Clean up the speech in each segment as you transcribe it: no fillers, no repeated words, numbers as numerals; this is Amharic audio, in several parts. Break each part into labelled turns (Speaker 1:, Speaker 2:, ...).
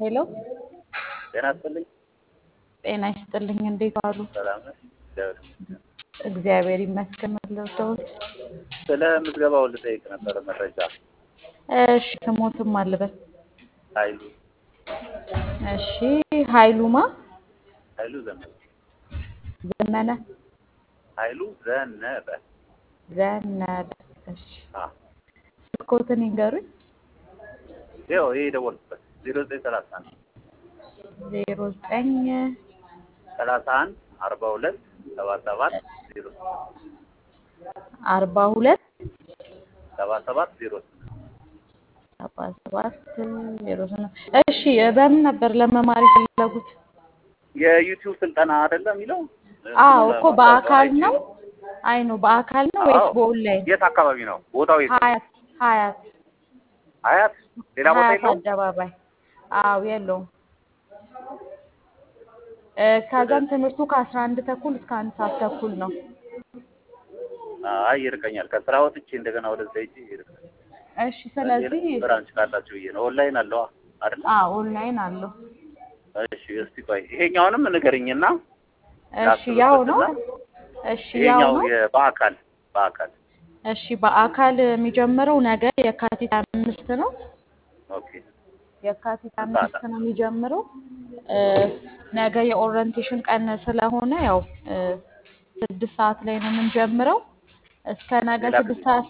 Speaker 1: ሄሎ
Speaker 2: ጤና ይስጥልኝ።
Speaker 1: ጤና ይስጥልኝ። እንዴት ዋሉ?
Speaker 2: ሰላም ነሽ? እግዚአብሔር ይመስገን።
Speaker 1: እግዚአብሔር ይመስገን። መለወጥ
Speaker 2: ስለ ምዝገባው ልጠይቅ ነበረ መረጃ።
Speaker 1: እሺ፣ ስሞትም አልበል።
Speaker 2: ኃይሉ
Speaker 1: እሺ፣ ኃይሉማ
Speaker 2: ኃይሉ ዘነበ
Speaker 1: ዘመነ
Speaker 2: ኃይሉ ዘነበ።
Speaker 1: ዘነበ። እሺ፣
Speaker 2: አ
Speaker 1: ስልኮትን ይንገሩኝ።
Speaker 2: ይኸው ይሄ ደወልኩበት 0931
Speaker 1: 09
Speaker 2: 31 42 77 08
Speaker 1: 42
Speaker 2: 77 08
Speaker 1: 77 08። እሺ፣ በምን ነበር ለመማር የፈለጉት?
Speaker 2: የዩቲዩብ ስልጠና አይደለም የሚለው?
Speaker 1: አዎ እኮ በአካል ነው። አይ ነው በአካል ነው ወይስ በኦንላይን?
Speaker 2: የት አካባቢ ነው ቦታው? የት?
Speaker 1: ሀያት ሀያት
Speaker 2: ሀያት ሌላ ቦታ
Speaker 1: ሀያት
Speaker 2: የለውም?
Speaker 1: አደባባይ። አዎ የለውም። ከዛም ትምህርቱ ከ11 ተኩል እስከ 1 ሰዓት ተኩል ነው።
Speaker 2: አይ ይርቀኛል። ከስራ ወጥቼ እንደገና ወደዛ ሂጅ ይርቀኛል።
Speaker 1: እሺ፣ ስለዚህ
Speaker 2: ብራንች ካላችሁ ብዬ ነው። ኦንላይን አለው አይደል?
Speaker 1: ኦንላይን አለው።
Speaker 2: እሺ እስቲ ቆይ ይሄኛውንም ንገሪኝና።
Speaker 1: እሺ ያው ነው። እሺ ያው
Speaker 2: ይሄኛው
Speaker 1: ነው።
Speaker 2: በአካል
Speaker 1: እሺ በአካል የሚጀምረው ነገ የካቲት 5 ነው።
Speaker 2: ኦኬ
Speaker 1: የካቲት 5 ነው የሚጀምረው። ነገ የኦሪየንቴሽን ቀን ስለሆነ ያው 6 ሰዓት ላይ ነው የምንጀምረው እስከ ነገ 6 ሰዓት።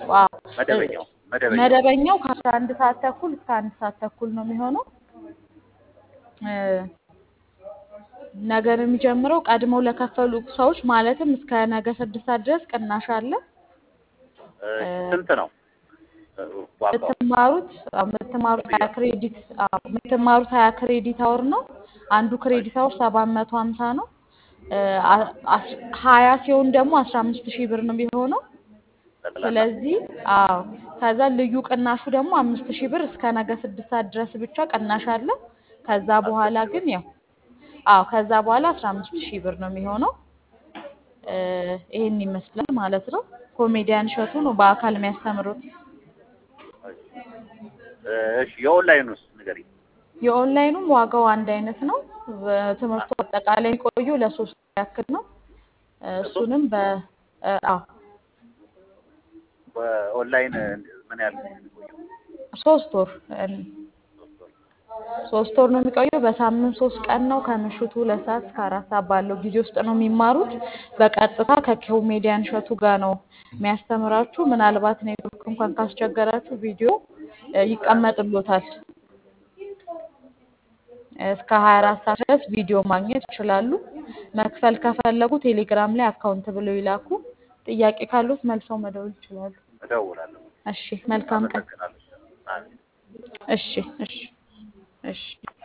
Speaker 1: መደበኛው ከ11 ሰዓት ተኩል እስከ 1 ሰዓት ተኩል ነው የሚሆነው። ነገር የሚጀምረው ቀድመው ለከፈሉ ሰዎች ማለትም እስከ ነገ 6 ሰዓት ድረስ ቅናሽ አለ።
Speaker 2: ስንት ነው
Speaker 1: የምትማሩት 20 ክሬዲት አወር ነው። አንዱ ክሬዲት አወር 750 ነው። 20 ሲሆን ደግሞ 15000 ብር ነው የሚሆነው። ስለዚህ ከዛ ልዩ ቅናሹ ደግሞ 5000 ብር እስከ ነገ 6 ሰዓት ድረስ ብቻ ቅናሽ አለ። ከዛ በኋላ ግን ያው ከዛ በኋላ 15000 ብር ነው የሚሆነው። ይሄን ይመስላል ማለት ነው። ኮሜዲያን እሸቱ ነው በአካል የሚያስተምሩት።
Speaker 2: እሺ የኦንላይኑስ ንገሪኝ።
Speaker 1: የኦንላይኑም ዋጋው አንድ አይነት ነው። ትምህርቱ አጠቃላይ ቆዩ ለ3 ያክል ነው። እሱንም
Speaker 2: በኦንላይን ምን ያህል ነው?
Speaker 1: 3 ወር 3 ወር ነው የሚቆየው። በሳምንት 3 ቀን ነው። ከምሽቱ 2 ሰዓት እስከ 4 ሰዓት ባለው ጊዜ ውስጥ ነው የሚማሩት። በቀጥታ ከኮሜዲያን እሸቱ ጋር ነው የሚያስተምራችሁ። ምናልባት ኔትወርክ እንኳን ካስቸገራችሁ ቪዲዮ ይቀመጥሎታል። እስከ 24 ሰዓት ድረስ ቪዲዮ ማግኘት ይችላሉ። መክፈል ከፈለጉ ቴሌግራም ላይ አካውንት ብለው ይላኩ። ጥያቄ ካሉት መልሰው መደወል ይችላሉ።
Speaker 2: እደውላለሁ።
Speaker 1: እሺ፣ መልካም ቀን።
Speaker 2: አመሰግናለሁ።
Speaker 1: እሺ።